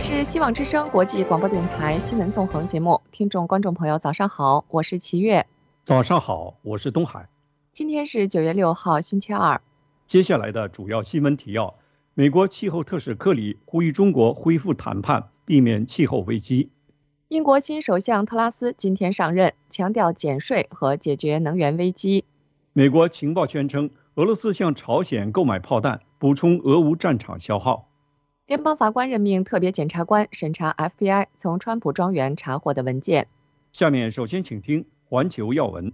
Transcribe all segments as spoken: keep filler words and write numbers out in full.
是希望之声国际广播电台新闻纵横节目，听众观众朋友早上好，我是齐月。 早上好，我是东海。 今天是九月六号星期二。 接下来的主要新闻提要：美国气候特使克里呼吁中国恢复谈判，避免气候危机。 英国新首相特拉斯今天上任，强调减税和解决能源危机。 美国情报宣称，俄罗斯向朝鲜购买炮弹，补充俄乌战场消耗。 联邦法官任命特别检察官审查 F B I 从川普庄园查获的文件。 下面首先请听环球要闻。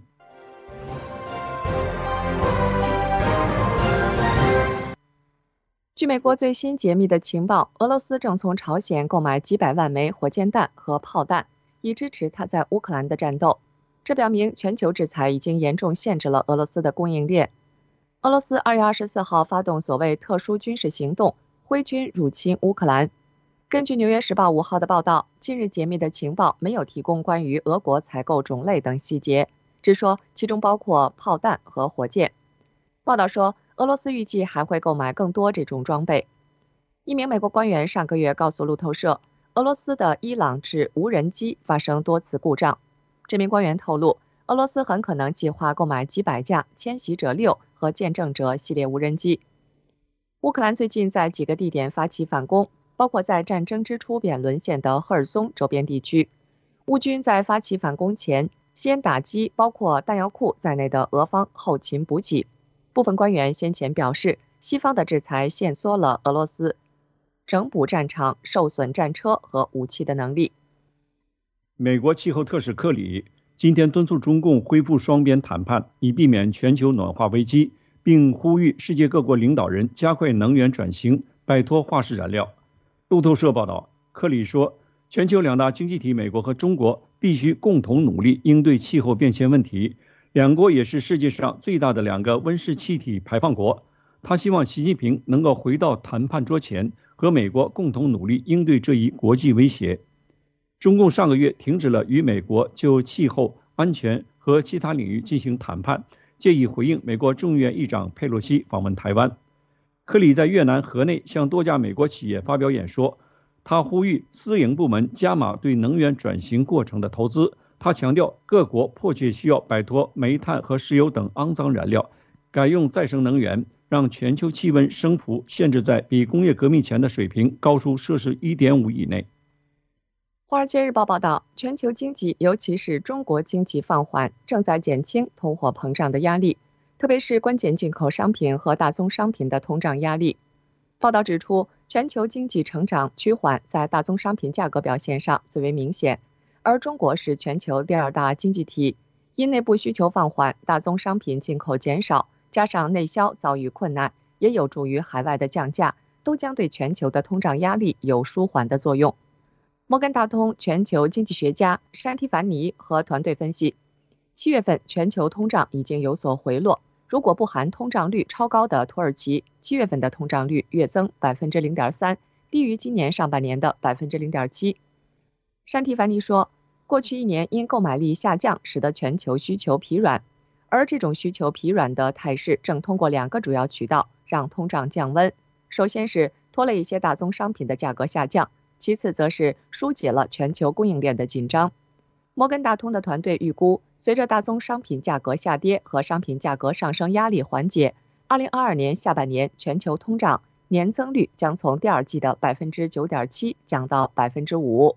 据美国最新解密的情报，俄罗斯正从朝鲜购买几百万枚火箭弹和炮弹，以支持他在乌克兰的战斗。这表明全球制裁已经严重限制了俄罗斯的供应链。俄罗斯二月二十四号发动所谓特殊军事行动，挥军入侵乌克兰。根据《纽约时报》五号的报道，近日解密的情报没有提供关于俄国采购种类等细节，只说其中包括炮弹和火箭。报道说，俄罗斯预计还会购买更多这种装备。一名美国官员上个月告诉路透社，俄罗斯的伊朗制无人机发生多次故障。这名官员透露，俄罗斯很可能计划购买几百架迁徙者六和见证者系列无人机。乌克兰最近在几个地点发起反攻，包括在战争之初便沦陷的赫尔松周边地区。乌军在发起反攻前，先打击包括弹药库在内的俄方后勤补给。部分官员先前表示，西方的制裁限缩了俄罗斯整补战场、受损战车和武器的能力。 美国气候特使克里今天敦促中共恢复双边谈判，以避免全球暖化危机，并呼吁世界各国领导人加快能源转型，摆脱化石燃料。路透社报道，克里说，全球两大经济体美国和中国必须共同努力应对气候变迁问题。两国也是世界上最大的两个温室气体排放国。他希望习近平能够回到谈判桌前，和美国共同努力应对这一国际威胁。中共上个月停止了与美国就气候、安全和其他领域进行谈判，借以回应美国众议院议长佩洛西访问台湾。克里在越南河内向多家美国企业发表演说，他呼吁私营部门加码对能源转型过程的投资。他强调，各国迫切需要摆脱煤炭和石油等肮脏燃料，改用再生能源，让全球气温升幅限制在比工业革命前的水平高出摄氏 一点五 以内。 华尔街日报报道，全球经济，尤其是中国经济放缓，正在减轻通货膨胀的压力，特别是关键进口商品和大宗商品的通胀压力。报道指出，全球经济成长趋缓在大宗商品价格表现上最为明显。而中国是全球第二大经济体，因内部需求放缓，大宗商品进口减少，加上内销遭遇困难，也有助于海外的降价，都将对全球的通胀压力有舒缓的作用。摩根大通全球经济学家山提凡尼和团队分析，七月份全球通胀已经有所回落，如果不含通胀率超高的土耳其，七月份的通胀率月增 百分之零点三， 低于今年上半年的 百分之零点七。山提凡尼说，过去一年因购买力下降，使得全球需求疲软，而这种需求疲软的态势正通过两个主要渠道让通胀降温。首先是拖累一些大宗商品的价格下降，其次则是疏解了全球供应链的紧张。摩根大通的团队预估，随着大宗商品价格下跌和商品价格上升压力缓解，二零二二年下半年全球通胀年增率将从第二季的 百分之九点七 降到 百分之五。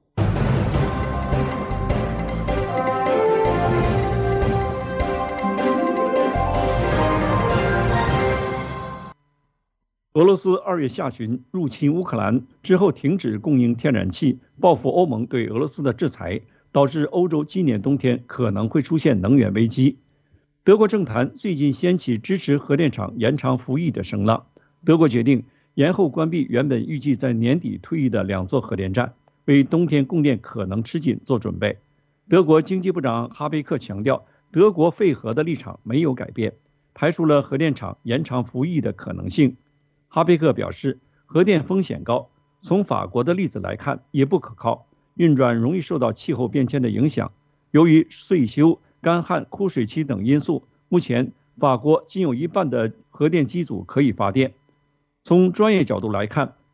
俄罗斯二月下旬入侵乌克兰之后，停止供应天然气，报复欧盟对俄罗斯的制裁，导致欧洲今年冬天可能会出现能源危机。德国政坛最近掀起支持核电厂延长服役的声浪，德国决定延后关闭原本预计在年底退役的两座核电站，为冬天供电可能吃紧做准备。德国经济部长哈贝克强调，德国废核的立场没有改变，排除了核电厂延长服役的可能性。哈贝克表示，核电风险高，从法国的例子来看也不可靠，运转容易受到气候变迁的影响。由于岁修、干旱、枯水期等因素，目前法国仅有一半的核电机组可以发电。从专业角度来看，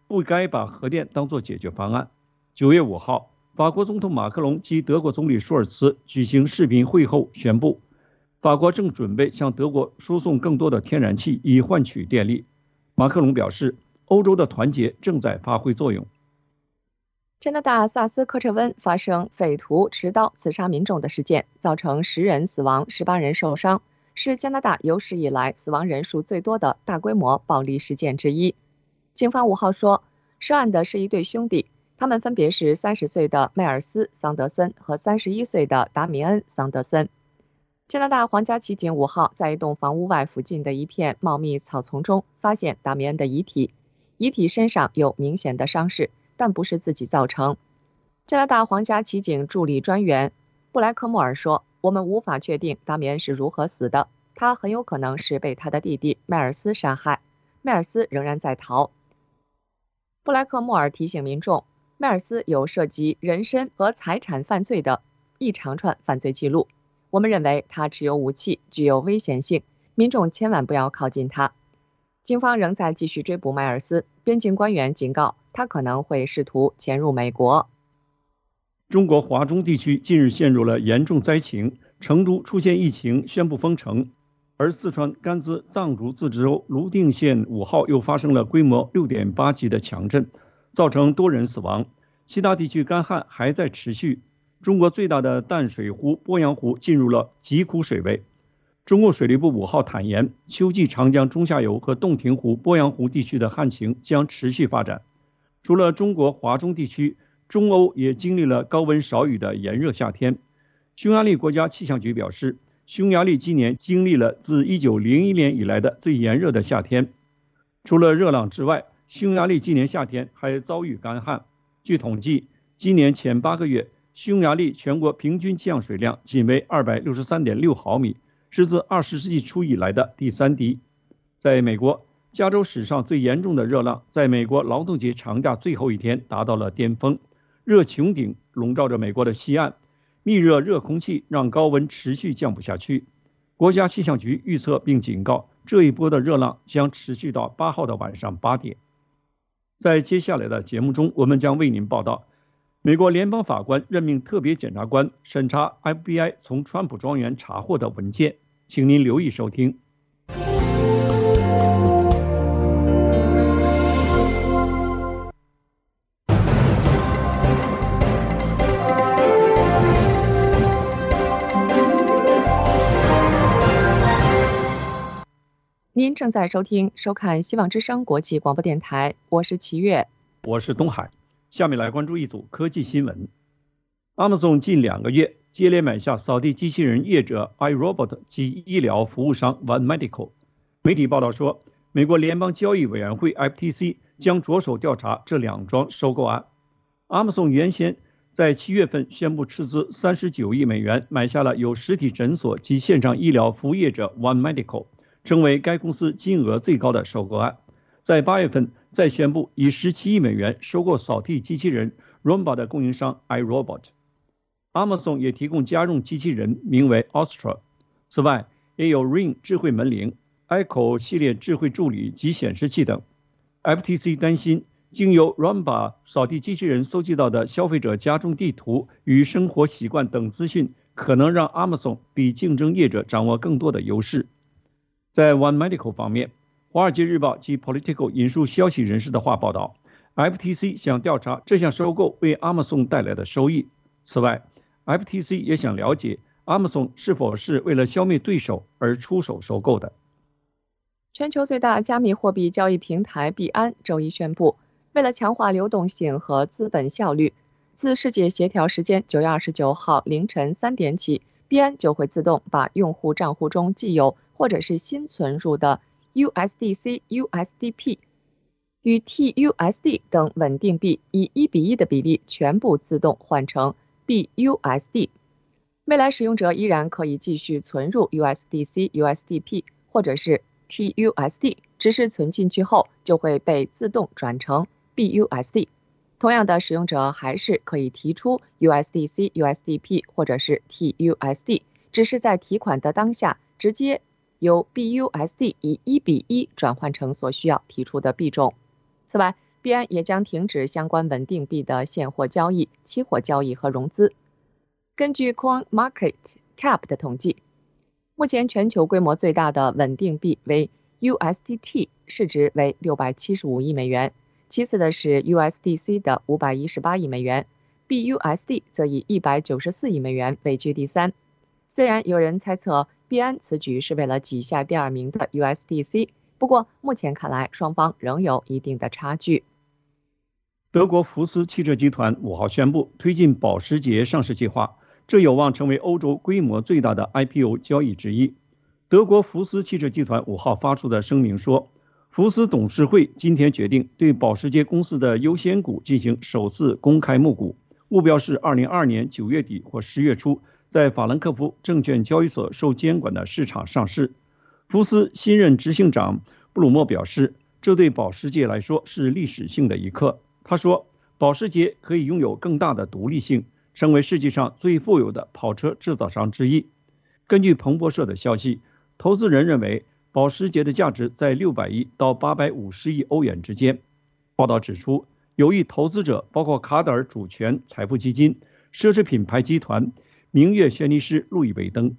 不该把核电当作解决方案。九月五号，法国总统马克龙及德国总理舒尔茨举行视频会后宣布，法国正准备向德国输送更多的天然气以换取电力。马克龙表示，欧洲的团结正在发挥作用。 加拿大萨斯科彻温发生匪徒持刀刺杀民众的事件，造成十人死亡、十八人受伤，是加拿大有史以来死亡人数最多的大规模暴力事件之一。警方五号说，涉案的是一对兄弟，他们分别是三十岁的迈尔斯·桑德森和三十一岁的达米恩·桑德森。加拿大皇家骑警五号在一栋房屋外附近的一片茂密草丛中发现达米恩的遗体，遗体身上有明显的伤势，但不是自己造成。加拿大皇家骑警助理专员布莱克莫尔说，我们无法确定达米恩是如何死的，他很有可能是被他的弟弟迈尔斯杀害，迈尔斯仍然在逃。布莱克莫尔提醒民众，迈尔斯有涉及人身和财产犯罪的一长串犯罪记录，我们认为他持有武器，具有危险性，民众千万不要靠近他。警方仍在继续追捕迈尔斯，边境官员警告他可能会试图潜入美国。 中国华中地区近日陷入了严重灾情，成都出现疫情，宣布封城，而四川甘孜藏族自治州泸定县五号又发生了规模 六点八 级的强震，造成多人死亡。其他地区干旱还在持续。中国最大的淡水湖鄱阳湖进入了急枯水位。中共水利部五号坦言，秋季长江中下游和洞庭湖、鄱阳湖地区的旱情将持续发展。除了中国华中地区，中欧也经历了高温少雨的炎热夏天。匈牙利国家气象局表示，匈牙利今年经历了自一九零一年以来的最炎热的夏天。除了热浪之外，匈牙利今年夏天还遭遇干旱。据统计，今年前八个月，匈牙利全国平均降水量仅为 二百六十三点六毫米，是自二十世纪初以来的第三低。在美国，加州史上最严重的热浪在美国劳动节长假最后一天达到了巅峰，热穹顶笼罩着美国的西岸，密热热空气让高温持续降不下去。国家气象局预测并警告，这一波的热浪将持续到八号的晚上八点。在接下来的节目中，我们将为您报道，美国联邦法官任命特别检察官审查 F B I 从川普庄园查获的文件，请您留意收听。 您正在收听、收看希望之声国际广播电台，我是齐月， 我是东海。下面来关注一组科技新闻。Amazon 近两个月接连买下扫地机器人业者 iRobot 及医疗服务商 One Medical。媒体报道说，美国联邦交易委员会 F T C 将着手调查这两桩收购案。Amazon 原先在七月份宣布斥资三十九亿美元买下了有实体诊所及线上医疗服务业者 One Medical，成为该公司金额最高的收购案。在八月份再宣布以十七亿美元收购扫地机器人 Roomba 的供应商 iRobot。Amazon 也提供家用机器人，名为 Astra。此外，也有 Ring 智慧门铃、Echo 系列智慧助理及显示器等。F T C 担心，经由 Roomba 扫地机器人搜集到的消费者家中地图与生活习惯等资讯，可能让 Amazon 比竞争业者掌握更多的优势。在 One Medical 方面，《华尔街日报》及 Politico 引述消息人士的话报道， F T C 想调查这项收购为 Amazon 带来的收益。此外， F T C 也想了解 Amazon 是否是为了消灭对手而出手收购的。 全球最大加密货币交易平台币安周一宣布，为了强化流动性和资本效率，自世界协调时间九月二十九号凌晨三点起，币安就会自动把用户账户中既有或者是新存入的 U S D C、U S D P 与 T U S D 等稳定币以一比一的比例全部自动换成 B U S D。 未来使用者依然可以继续存入 U S D C、U S D P 或者是 T U S D， 只是存进去后就会被自动转成 B U S D。 同样的，使用者还是可以提出 U S D C、U S D P 或者是 T U S D， 只是在提款的当下直接由 B U S D 以一比一转换成所需要提出的币种。此外， 币安也将停止相关稳定币的现货交易、期货交易和融资。根据 CoinMarketCap 的统计，目前全球规模最大的稳定币为 U S D T， 市值为六百七十五亿美元，其次的是 U S D C 的五百一十八亿美元， B U S D 则以一百九十四亿美元位居第三。虽然有人猜测币安此举是为了挤下第二名的 U S D C， 不过目前看来双方仍有一定的差距。 德国福斯汽车集团五号宣布推进保时捷上市计划，这有望成为欧洲规模最大的 I P O 交易之一。德国福斯汽车集团五号发出的声明说，福斯董事会今天决定对保时捷公司的优先股进行首次公开募股，目标是二零二二年九月底或十月初在法兰克福证券交易所受监管的市场上市。福斯新任执行长布鲁默表示，这对保时捷来说是历史性的一刻。他说，保时捷可以拥有更大的独立性，成为世界上最富有的跑车制造商之一。根据彭博社的消息，投资人认为保时捷的价值在六百亿到八百五十亿欧元之间。报道指出，有意投资者包括卡塔尔主权财富基金、奢侈品牌集团、明月轩尼诗路易威登。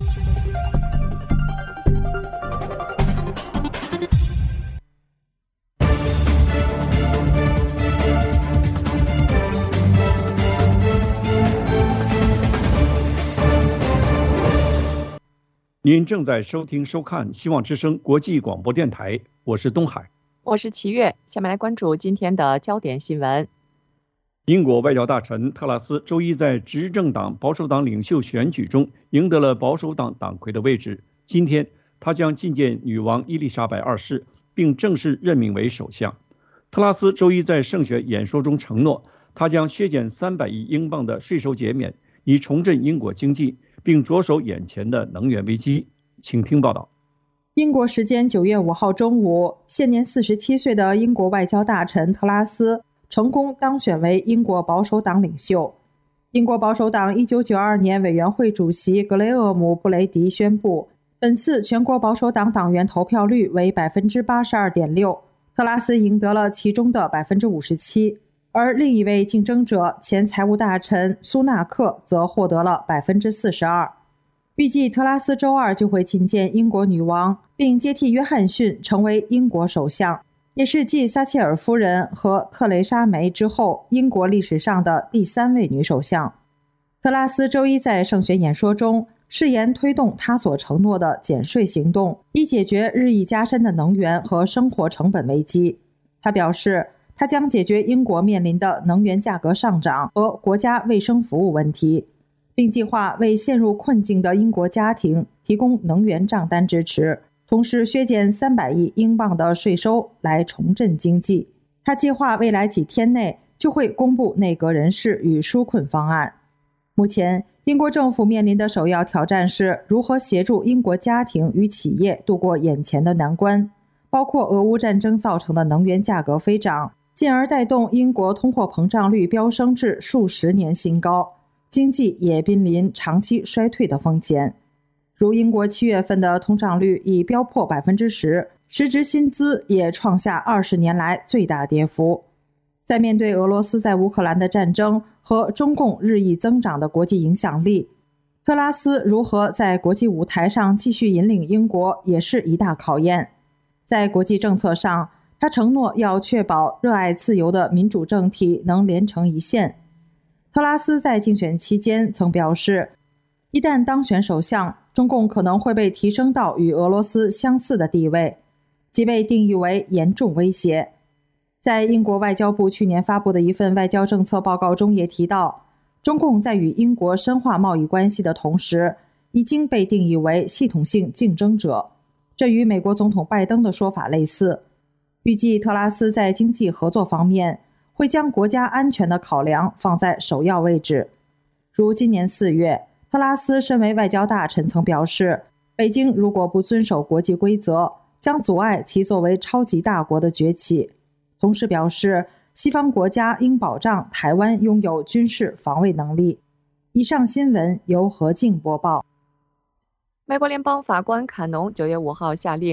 您正在收听收看希望之声国际广播电台，我是东海， 我是齐月。下面来关注今天的焦点新闻。 英国外交大臣特拉斯周一在执政党保守党领袖选举中赢得了保守党党魁的位置。今天，他将觐见女王伊丽莎白二世，并正式任命为首相。特拉斯周一在胜选演说中承诺，他将削减三百亿英镑的税收减免，以重振英国经济，并着手眼前的能源危机。请听报道。 英国时间九月五号中午，现年四十七岁的英国外交大臣特拉斯成功当选为英国保守党领袖。英国保守党一九九二年委员会主席格雷厄姆·布雷迪宣布，本次全国保守党党员投票率为 百分之八十二点六， 特拉斯赢得了其中的 百分之五十七， 而另一位竞争者前财务大臣苏纳克则获得了 百分之四十二。预计特拉斯周二就会觐见英国女王，并接替约翰逊成为英国首相，也是继撒切尔夫人和特蕾莎梅之后英国历史上的第三位女首相。特拉斯周一在胜选演说中誓言推动他所承诺的减税行动，以解决日益加深的能源和生活成本危机。他表示，他将解决英国面临的能源价格上涨和国家卫生服务问题，并计划为陷入困境的英国家庭提供能源账单支持，同时削减三百亿英镑的税收来重振经济。他计划未来几天内就会公布内阁人事与纾困方案。目前，英国政府面临的首要挑战是如何协助英国家庭与企业度过眼前的难关，包括俄乌战争造成的能源价格飞涨，进而带动英国通货膨胀率飙升至数十年新高，经济也濒临长期衰退的风险。如英国七月份的通胀率已飙破 百分之十， 实质薪资也创下二十年来最大跌幅。在面对俄罗斯在乌克兰的战争和中共日益增长的国际影响力，特拉斯如何在国际舞台上继续引领英国也是一大考验。在国际政策上，他承诺要确保热爱自由的民主政体能连成一线。特拉斯在竞选期间曾表示，一旦当选首相，中共可能会被提升到与俄罗斯相似的地位，即被定义为严重威胁。在英国外交部去年发布的一份外交政策报告中也提到，中共在与英国深化贸易关系的同时，已经被定义为系统性竞争者，这与美国总统拜登的说法类似。预计特拉斯在经济合作方面会将国家安全的考量放在首要位置。如今年四月，特拉斯身为外交大臣曾表示，北京如果不遵守国际规则，将阻碍其作为超级大国的崛起。同时表示，西方国家应保障台湾拥有军事防卫能力。以上新闻由何静播报。 美国联邦法官坎农九月五号下令，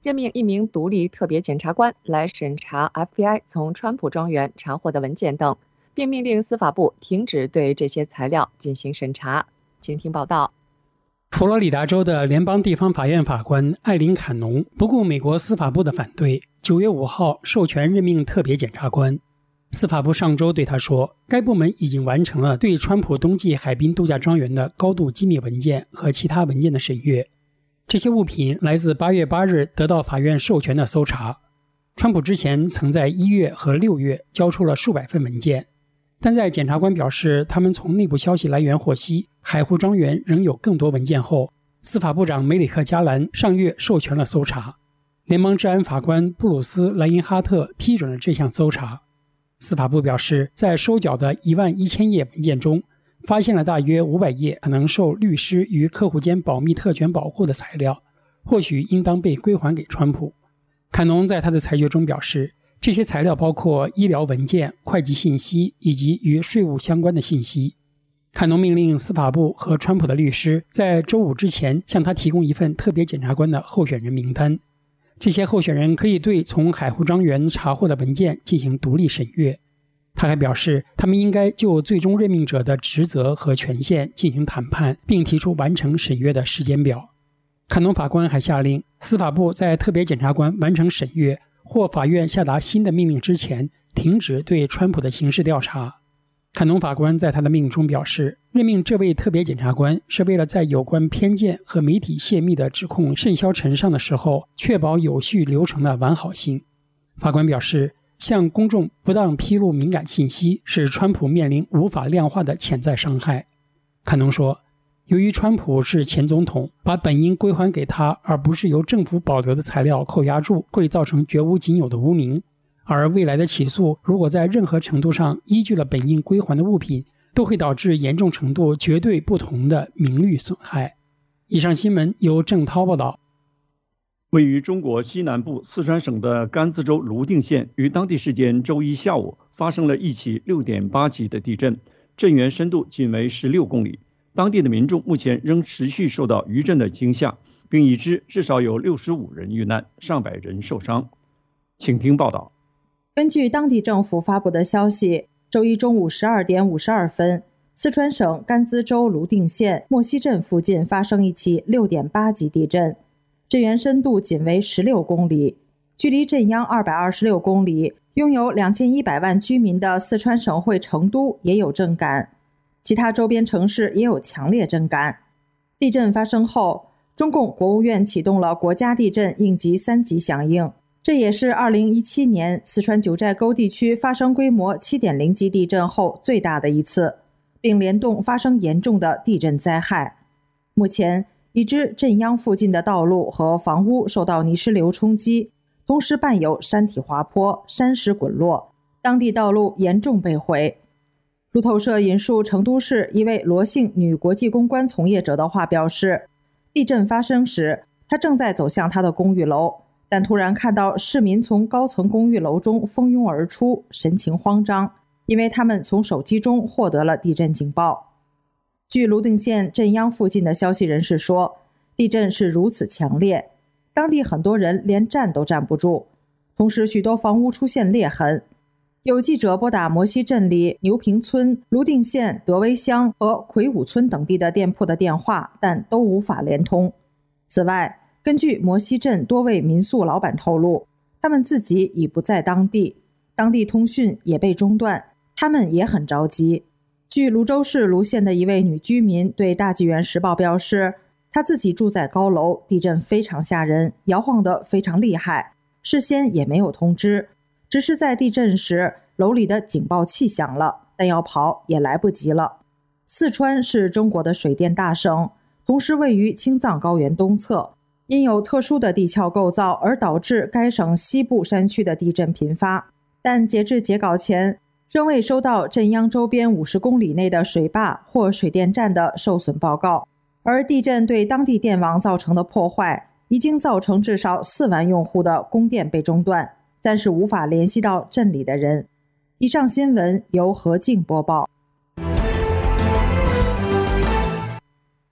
任命一名独立特别检察官来审查 F B I 从川普庄园查获的文件等，并命令司法部停止对这些材料进行审查。请听报道。 佛罗里达州的联邦地方法院法官艾琳·坎农不顾美国司法部的反对，九月五号授权任命特别检察官。司法部上周对他说，该部门已经完成了对川普冬季海滨度假庄园的高度机密文件和其他文件的审阅。这些物品来自八月八日得到法院授权的搜查。川普之前曾在一月和六月交出了数百份文件，但在检察官表示他们从内部消息来源获悉海湖庄园仍有更多文件后，司法部长梅里克·加兰上月授权了搜查。联邦治安法官布鲁斯·莱因哈特批准了这项搜查。司法部表示，在收缴的一万一千页文件中，发现了大约五百页可能受律师与客户间保密特权保护的材料，或许应当被归还给川普。坎农在他的裁决中表示，这些材料包括医疗文件、会计信息以及与税务相关的信息。坎农命令司法部和川普的律师在周五之前向他提供一份特别检察官的候选人名单。这些候选人可以对从海湖庄园查获的文件进行独立审阅。他还表示，他们应该就最终任命者的职责和权限进行谈判，并提出完成审阅的时间表。坎农法官还下令，司法部在特别检察官完成审阅或法院下达新的命令之前，停止对川普的刑事调查。坎农法官在他的命令中表示，任命这位特别检察官是为了在有关偏见和媒体泄密的指控甚嚣尘上的时候，确保有序流程的完好性。法官表示，向公众不当披露敏感信息使川普面临无法量化的潜在伤害。坎农说，由于川普是前总统，把本应归还给他而不是由政府保留的材料扣押住，会造成绝无仅有的污名，而未来的起诉如果在任何程度上依据了本应归还的物品，都会导致严重程度绝对不同的名誉损害。以上新闻由郑涛报道。 位于中国西南部四川省的甘孜州泸定县于当地时间周一下午发生了一起 六点八 级的地震，震源深度仅为十六公里。当地的民众目前仍持续受到余震的惊吓，并已知至少有六十五人遇难，上百人受伤。请听报道。 根据当地政府发布的消息，周一中午十二点五十二分，四川省甘孜州泸定县莫西镇附近发生一起 六点八 级地震，震源深度仅为十六公里。距离震央二百二十六公里，拥有两千一百万居民的四川省会成都也有震感，其他周边城市也有强烈震感。地震发生后，中共国务院启动了国家地震应急三级响应，这也是二零一七年四川九寨沟地区发生规模 七点零 级地震后最大的一次，并联动发生严重的地震灾害。目前已知震央附近的道路和房屋受到泥石流冲击，同时伴有山体滑坡、山石滚落，当地道路严重被毁。路透社引述成都市一位罗姓女国际公关从业者的话表示，地震发生时，她正在走向她的公寓楼，但突然看到市民从高层公寓楼中蜂拥而出，神情慌张，因为他们从手机中获得了地震警报。据泸定县震央附近的消息人士说，地震是如此强烈，当地很多人连站都站不住，同时许多房屋出现裂痕。有记者拨打摩西镇里牛坪村、泸定县德威乡和魁梧村等地的店铺的电话，但都无法连通。此外，根据摩西镇多位民宿老板透露，他们自己已不在当地，当地通讯也被中断，他们也很着急。据泸州市泸县的一位女居民对大纪元时报表示，她自己住在高楼，地震非常吓人，摇晃得非常厉害，事先也没有通知，只是在地震时楼里的警报器响了，但要跑也来不及了。四川是中国的水电大省，同时位于青藏高原东侧，因有特殊的地壳构造而导致该省西部山区的地震频发，但截至截稿前仍未收到震央周边五十公里内的水坝或水电站的受损报告，而地震对当地电网造成的破坏已经造成至少四万用户的供电被中断，暂时无法联系到镇里的人。以上新闻由何静播报。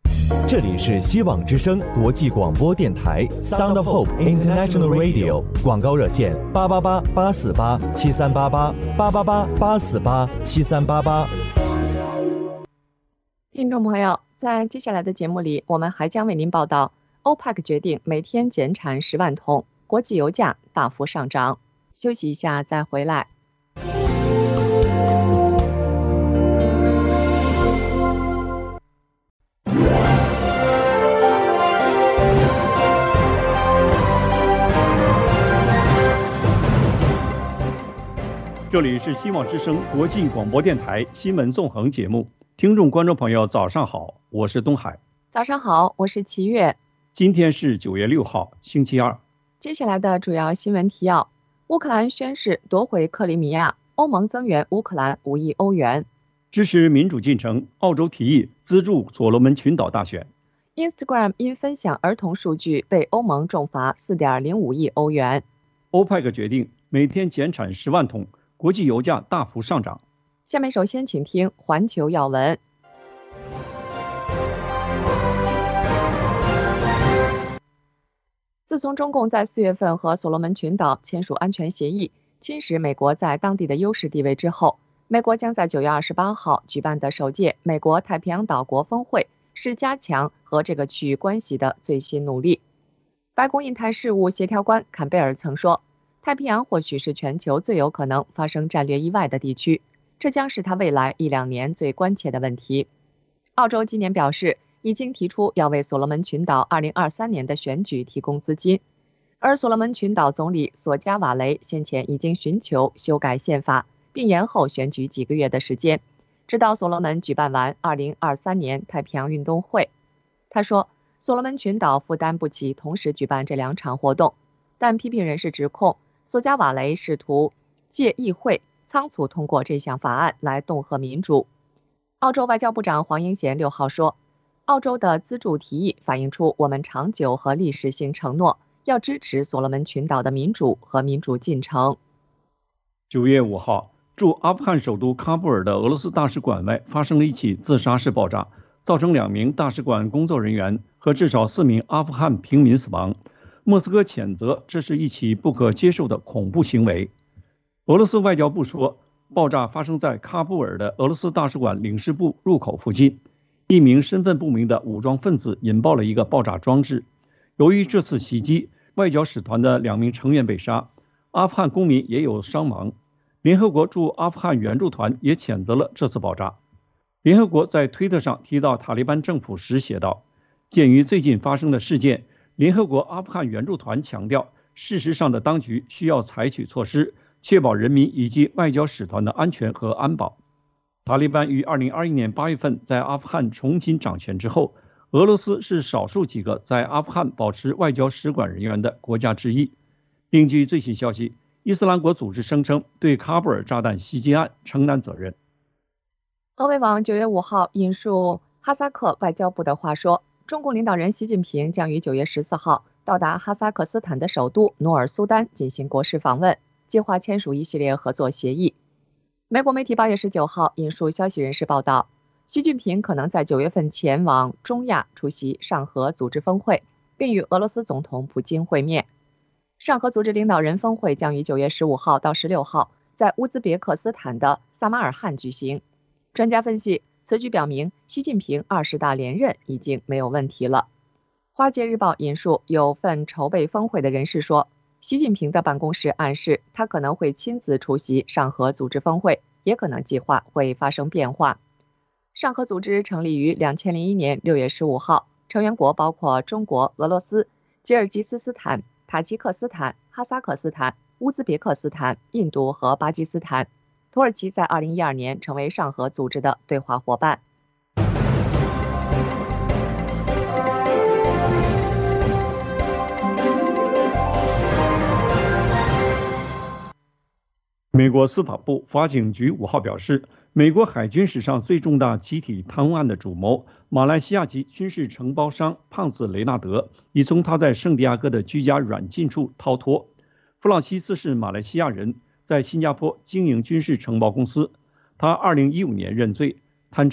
这里是希望之声国际广播电台 Sound of Hope International Radio， 广告热线八八八八四八七三八八八八八八四八七三八八。 听众朋友，在接下来的节目里，我们还将为您报道欧佩克决定每天减产十万桶，国际油价大幅上涨。休息一下再回来。 这里是希望之声国际广播电台新闻纵横节目，听众观众朋友早上好，我是东海。 早上好，我是齐月。 今天是九月六号，星期二。 接下来的主要新闻提要：乌克兰宣誓夺回克里米亚，欧盟增援乌克兰五亿欧元； 支持民主进程，澳洲提议资助所罗门群岛大选； Instagram 因分享儿童数据被欧盟重罚 四点零五亿欧元； 欧佩克决定每天减产十万桶，国际油价大幅上涨。 下面首先请听环球要闻。自从中共在四月份和所罗门群岛签署安全协议，侵蚀美国在当地的优势地位之后，美国将在九月二十八号举办的首届美国太平洋岛国峰会是加强和这个区域关系的最新努力。白宫印太事务协调官坎贝尔曾说，太平洋或许是全球最有可能发生战略意外的地区，这将是他未来一两年最关切的问题。澳洲今年表示，已经提出要为所罗门群岛二零二三年的选举提供资金，而所罗门群岛总理索加瓦雷先前已经寻求修改宪法，并延后选举几个月的时间，直到所罗门举办完二零二三年太平洋运动会。他说，所罗门群岛负担不起同时举办这两场活动，但批评人士指控索加瓦雷试图借议会仓促通过这项法案来恫吓民主。澳洲外交部长黄英贤六号说，澳洲的资助提议反映出我们长久和历史性承诺，要支持所罗门群岛的民主和民主进程。 九月五号，驻阿富汗首都喀布尔的俄罗斯大使馆外发生了一起自杀式爆炸，造成两名大使馆工作人员和至少四名阿富汗平民死亡。莫斯科谴责这是一起不可接受的恐怖行为。俄罗斯外交部说，爆炸发生在喀布尔的俄罗斯大使馆领事部入口附近，一名身份不明的武装分子引爆了一个爆炸装置。由于这次袭击，外交使团的两名成员被杀，阿富汗公民也有伤亡。联合国驻阿富汗援助团也谴责了这次爆炸。联合国在推特上提到塔利班政府时写道，鉴于最近发生的事件，联合国阿富汗援助团强调，事实上的当局需要采取措施，确保人民以及外交使团的安全和安保。塔利班于二零二一年八月份在阿富汗重新掌权之后，俄罗斯是少数几个在阿富汗保持外交使馆人员的国家之一。另据最新消息，伊斯兰国组织声称对喀布尔炸弹袭击案承担责任。 俄卫网九月五号引述哈萨克外交部的话说，中共领导人习近平将于九月十四号到达哈萨克斯坦的首都努尔苏丹进行国事访问，计划签署一系列合作协议。美国媒体八月十九号引述消息人士报道，习近平可能在九月份前往中亚出席上合组织峰会，并与俄罗斯总统普京会面。上合组织领导人峰会将于九月十五号到十六号在乌兹别克斯坦的萨马尔罕举行。专家分析，此举表明习近平二十大连任已经没有问题了。华尔街日报引述有份筹备峰会的人士说，习近平的办公室暗示他可能会亲自出席上合组织峰会，也可能计划会发生变化。上合组织成立于二零零一年六月十五号，成员国包括中国、俄罗斯、吉尔吉斯斯坦、塔吉克斯坦、哈萨克斯坦、乌兹别克斯坦、印度和巴基斯坦。土耳其在二零一二年成为上合组织的对话伙伴。 美国司法部法警局五号表示，美国海军史上最重大集体贪污案的主谋马来西亚籍军事承包商胖子雷纳德已从他在圣地亚哥的居家软禁处逃脱。弗朗西斯是马来西亚人，在新加坡经营军事承包公司。他二零一五年认罪，坦承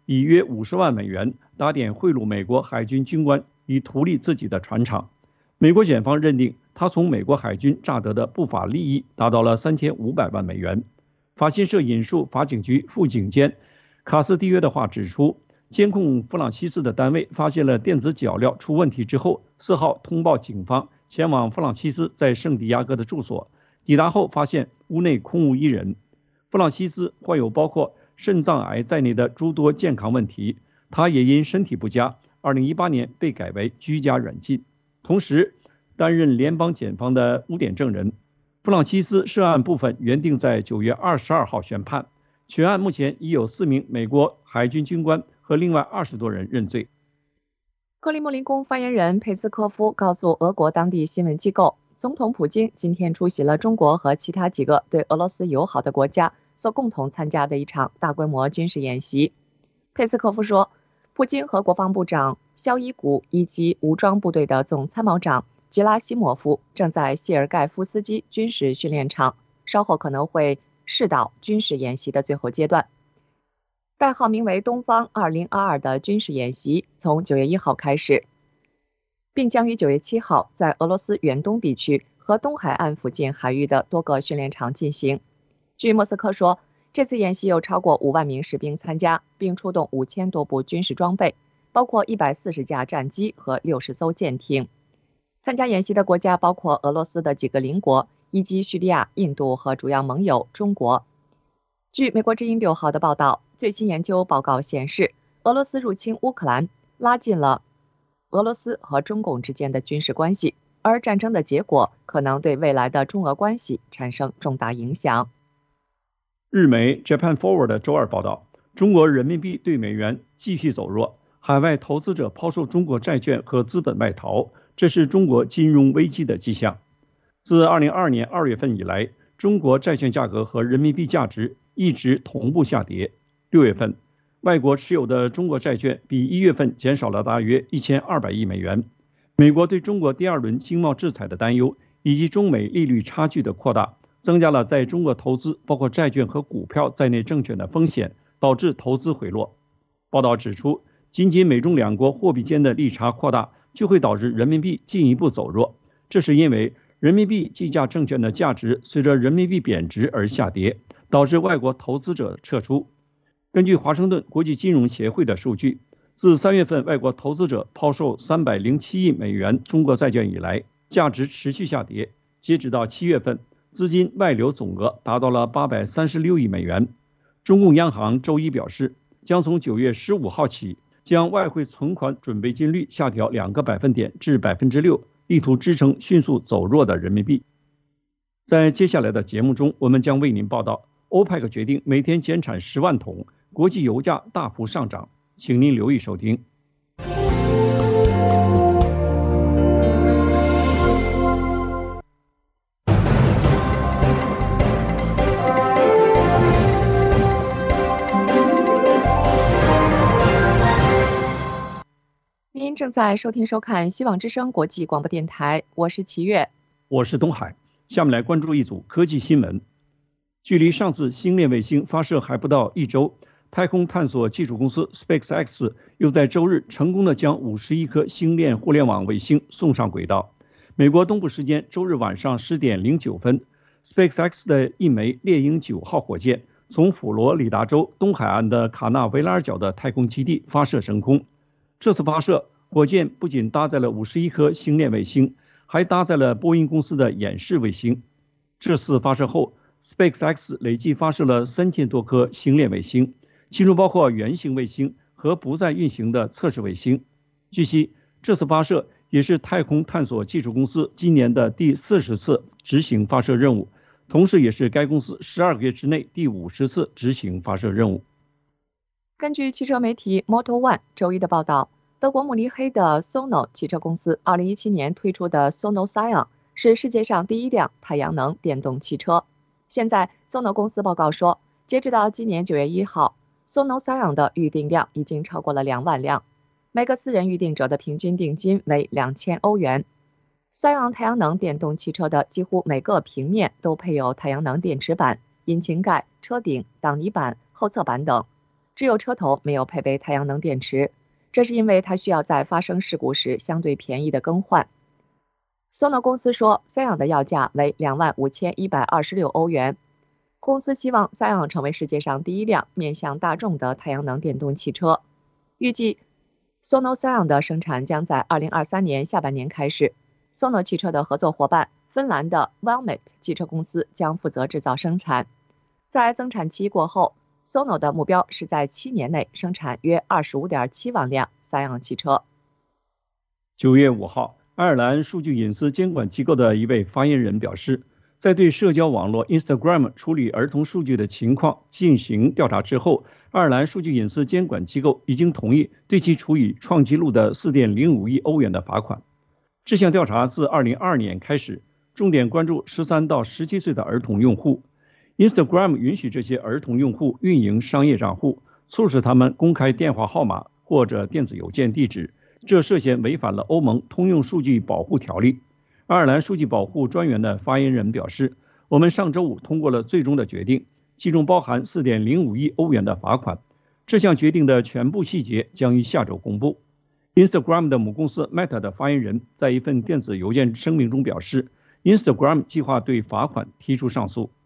以约五十万美元打点贿赂美国海军军官，以图利自己的船厂。美国检方认定他从美国海军诈得的不法利益达到了三千五百万美元。法新社引述法警局副警监卡斯蒂约的话指出，监控弗朗西斯的单位发现了电子脚镣出问题之后，四号通报警方，前往弗朗西斯在圣地亚哥的住所。抵达后发现屋内空无一人。弗朗西斯患有包括肾脏癌在内的诸多健康问题，他也因身体不佳，二零一八年被改为居家软禁，同时担任联邦检方的污点证人。弗朗西斯涉案部分原定在九月二十二号宣判，全案目前已有四名美国海军军官和另外二十多人认罪。 克里姆林宫发言人佩斯科夫告诉俄国当地新闻机构，总统普京今天出席了中国和其他几个对俄罗斯友好的国家所共同参加的一场大规模军事演习。佩斯科夫说，普京和国防部长肖伊古以及武装部队的总参谋长吉拉西莫夫正在谢尔盖夫斯基军事训练场，稍后可能会试导军事演习的最后阶段。代号名为东方二零二二的军事演习从九月一号开始，并将于九月七号在俄罗斯远东地区和东海岸附近海域的多个训练场进行。据莫斯科说，这次演习有超过五万名士兵参加，并出动五千多部军事装备，包括一百四十架战机和六十艘舰艇。参加演习的国家包括俄罗斯的几个邻国，以及叙利亚、印度和主要盟友中国。据美国之音六号的报道，最新研究报告显示，俄罗斯入侵乌克兰拉近了俄罗斯和中共之间的军事关系，而战争的结果可能对未来的中俄关系产生重大影响。 日媒 Japan Forward 周二报道，中国人民币对美元继续走弱，海外投资者抛售中国债券和资本外逃，这是中国金融危机的迹象。自二零二二年二月份以来，中国债券价格和人民币价值一直同步下跌。六月份，外国持有的中国债券比一月份减少了大约一千二百亿美元。美国对中国第二轮经贸制裁的担忧，以及中美利率差距的扩大，增加了在中国投资包括债券和股票在内证券的风险，导致投资回落。报道指出，仅仅美中两国货币间的利差扩大，就会导致人民币进一步走弱。这是因为人民币计价证券的价值随着人民币贬值而下跌，导致外国投资者撤出。根据华盛顿国际金融协会的数据，自三月份外国投资者抛售三百零七亿美元中国债券以来，价值持续下跌。截止到七月份，资金外流总额达到了八百三十六亿美元。中共央行周一表示，将从九月十五号起，将外汇存款准备金率下调两个百分点至百分之六，力图支撑迅速走弱的人民币。在接下来的节目中，我们将为您报道，欧佩克决定每天减产十万桶，国际油价大幅上涨，请您留意收听。 您正在收听收看希望之声国际广播电台，我是齐月， 我是东海。下面来关注一组科技新闻。距离上次星链卫星发射还不到一周，太空探索技术公司 SpaceX 又在周日成功的将五十一颗星链互联网卫星送上轨道。美国东部时间周日晚上十点零九分 ，SpaceX 的一枚猎鹰九号火箭从佛罗里达州东海岸的卡纳维拉尔角的太空基地发射升空。这次发射，火箭不仅搭载了五十一颗星链卫星，还搭载了波音公司的演示卫星。这次发射后， SpaceX 累计发射了三千多颗星链卫星，其中包括圆形卫星和不再运行的测试卫星。据悉，这次发射也是太空探索技术公司今年的第四十次执行发射任务，同时也是该公司十二个月之内第五十次执行发射任务。 根据汽车媒体 Motor One 周一的报道，德国慕尼黑的 Sono 汽车公司二零一七年推出的 Sono Scion 是世界上第一辆太阳能电动汽车。现在 Sono 公司报告说，截止到今年九月一号 Sono Scion 的预订量已经超过了两万辆，每个私人预订者的平均定金为两千欧元。Scion 太阳能电动汽车的几乎每个平面都配有太阳能电池板、引擎盖、车顶、挡泥板、后侧板等。 只有车头没有配备太阳能电池，这是因为它需要在发生事故时相对便宜的更换。Sono 公司说 Sion 的要价为两万五千一百二十六欧元。公司希望 Sion 成为世界上第一辆面向大众的太阳能电动汽车。预计 Sono Sion 的生产将在二零二三年下半年开始。Sono 汽车的合作伙伴芬兰的 Valmet 汽车公司将负责制造生产。在增产期过后， Sono 的目标是在七年内生产约 二十五点七万辆 Sion 汽车。 九月五号，爱尔兰数据隐私监管机构的一位发言人表示，在对社交网络 Instagram 处理儿童数据的情况进行调查之后，爱尔兰数据隐私监管机构已经同意对其处以创纪录的 四点零五亿欧元的罚款。这项调查自二零二二年开始，重点关注十三到十七岁的儿童用户。Instagram 允许这些儿童用户运营商业账户，促使他们公开电话号码或者电子邮件地址，这涉嫌违反了欧盟通用数据保护条例。爱尔兰数据保护专员的发言人表示，我们上周五通过了最终的决定，其中包含 四点零五亿欧元的罚款。这项决定的全部细节将于下周公布。Instagram 的母公司 Meta 的发言人在一份电子邮件声明中表示， Instagram 计划对罚款提出上诉。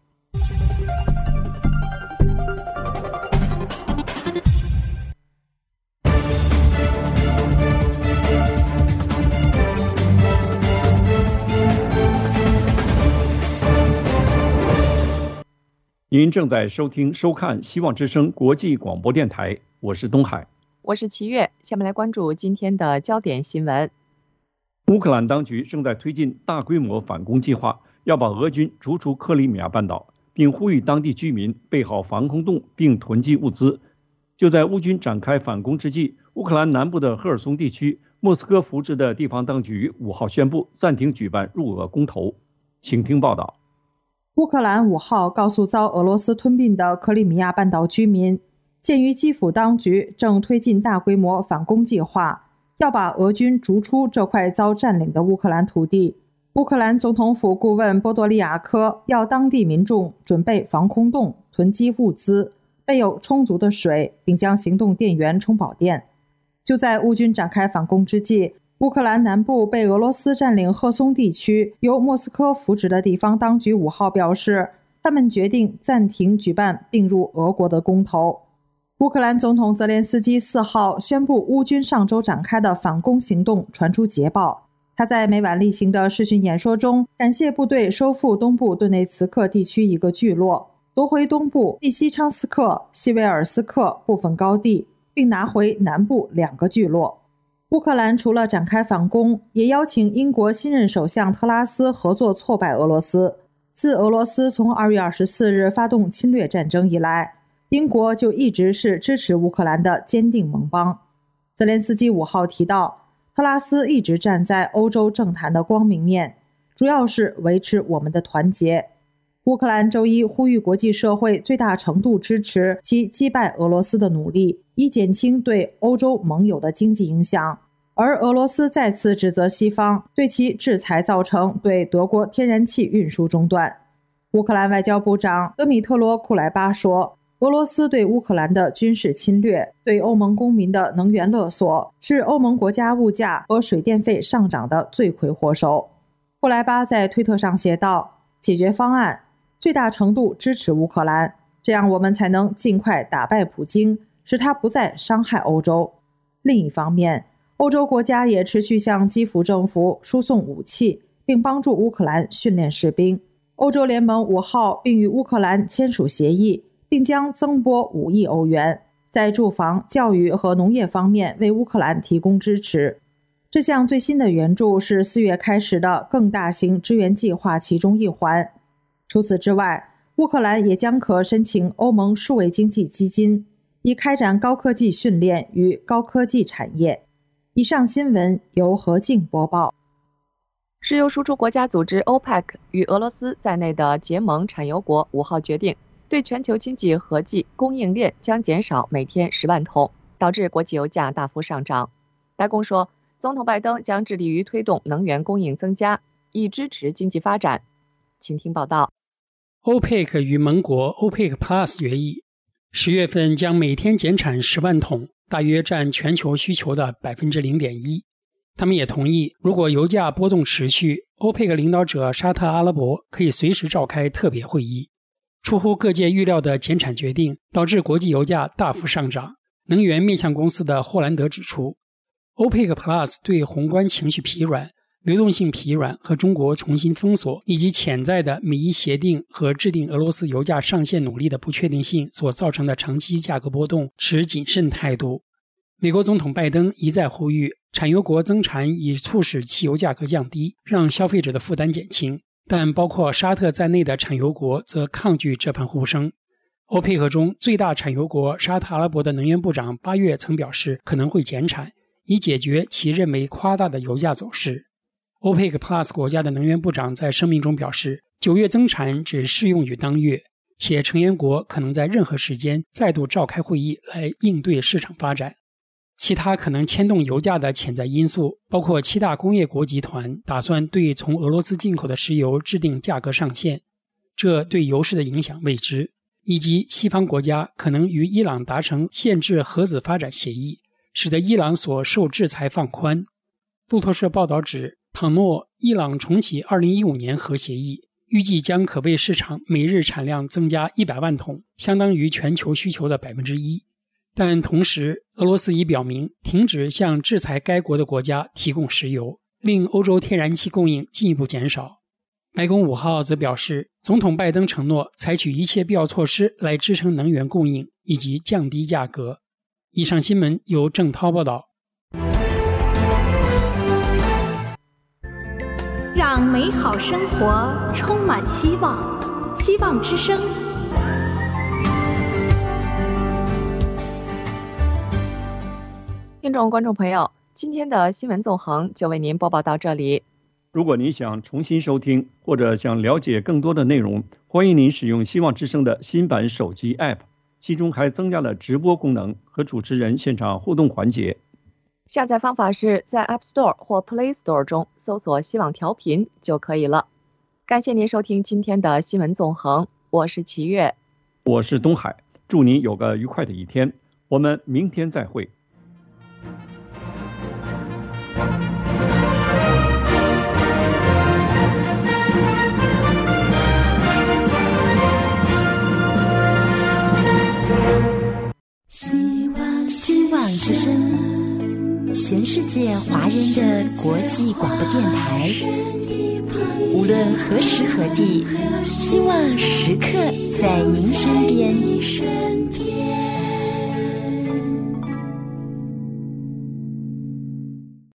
您正在收听收看希望之声国际广播电台，我是东海， 我是齐月。下面来关注今天的焦点新闻。 乌克兰当局正在推进大规模反攻计划，要把俄军逐出克里米亚半岛，并呼吁当地居民备好防空洞并囤积物资。就在乌军展开反攻之际，乌克兰南部的赫尔松地区，莫斯科扶植的地方当局五号宣布暂停举办入俄公投。请听报道。 乌克兰五号告诉遭俄罗斯吞并的克里米亚半岛居民，鉴于基辅当局正推进大规模反攻计划，要把俄军逐出这块遭占领的乌克兰土地。乌克兰总统府顾问波多利亚科要当地民众准备防空洞、囤积物资、备有充足的水，并将行动电源充饱电。就在乌军展开反攻之际，乌克兰南部被俄罗斯占领赫松地区由莫斯科扶植的地方当局五号表示，他们决定暂停举办并入俄国的公投。乌克兰总统泽连斯基四号宣布乌军上周展开的反攻行动传出捷报。他在每晚例行的视讯演说中，感谢部队收复东部顿内茨克地区一个聚落，夺回东部利西昌斯克、西维尔斯克部分高地，并拿回南部两个聚落。乌克兰除了展开反攻，也邀请英国新任首相特拉斯合作挫败俄罗斯。自俄罗斯从二月二十四日发动侵略战争以来，英国就一直是支持乌克兰的坚定盟邦。泽连斯基五号提到，特拉斯一直站在欧洲政坛的光明面，主要是维持我们的团结。乌克兰周一呼吁国际社会最大程度支持其击败俄罗斯的努力，以减轻对欧洲盟友的经济影响。而俄罗斯再次指责西方对其制裁造成对德国天然气运输中断。乌克兰外交部长德米特罗·库莱巴说，俄罗斯对乌克兰的军事侵略、对欧盟公民的能源勒索，是欧盟国家物价和水电费上涨的罪魁祸首。库莱巴在推特上写道，解决方案最大程度支持乌克兰，这样我们才能尽快打败普京，使他不再伤害欧洲。另一方面，欧洲国家也持续向基辅政府输送武器，并帮助乌克兰训练士兵。欧洲联盟五号并与乌克兰签署协议，并将增拨五亿欧元，在住房、教育和农业方面为乌克兰提供支持。这项最新的援助是四月开始的更大型支援计划其中一环。除此之外，乌克兰也将可申请欧盟数位经济基金，以开展高科技训练与高科技产业。以上新闻由何静播报。 石油输出国家组织 O P E C 与俄罗斯在内的结盟产油国五号决定，对全球经济合计供应链将减少每天十万桶，导致国际油价大幅上涨。白宫说，总统拜登将致力于推动能源供应增加，以支持经济发展。请听报道。 欧佩克与盟国 OPEC Plus 决议， 十月份将每天减产十万桶，大约占全球需求的 百分之零点一。 他们也同意，如果油价波动持续，欧佩克领导者沙特阿拉伯可以随时召开特别会议。出乎各界预料的减产决定导致国际油价大幅上涨。能源面向公司的霍兰德指出，欧佩克 Plus 对宏观情绪疲软、流动性疲软和中国重新封锁以及潜在的美伊协定和制定俄罗斯油价上限努力的不确定性所造成的长期价格波动持谨慎态度。美国总统拜登一再呼吁产油国增产以促使汽油价格降低，让消费者的负担减轻，但包括沙特在内的产油国则抗拒这番呼声。欧佩克中最大产油国沙特阿拉伯的能源部长八月曾表示可能会减产，以解决其认为夸大的油价走势。欧佩克 Plus 国家的能源部长在声明中表示，九月增产只适用于当月，且成员国可能在任何时间再度召开会议来应对市场发展。其他可能牵动油价的潜在因素包括七大工业国集团打算对从俄罗斯进口的石油制定价格上限，这对油市的影响未知，以及西方国家可能与伊朗达成限制核子发展协议，使得伊朗所受制裁放宽。路透社报道指，倘若伊朗重启二零一五年核协议，预计将可为市场每日产量增加一百万桶，相当于全球需求的 百分之一。但同时，俄罗斯已表明停止向制裁该国的国家提供石油，令欧洲天然气供应进一步减少。白宫五号则表示，总统拜登承诺采取一切必要措施来支撑能源供应以及降低价格。以上新闻由郑涛报道。 让美好生活充满希望，希望之声。 听众观众朋友，今天的新闻纵横就为您播报到这里。 如果您想重新收听或者想了解更多的内容，欢迎您使用希望之声的新版手机 App， 其中还增加了直播功能和主持人现场互动环节。 下载方法是在 App Store 或 Play Store 中搜索希望调频就可以了。感谢您收听今天的新闻纵横，我是齐月， 我是东海，祝您有个愉快的一天，我们明天再会。 希望希望之声，全世界华人的国际广播电台，无论何时何地，希望时刻在您身边。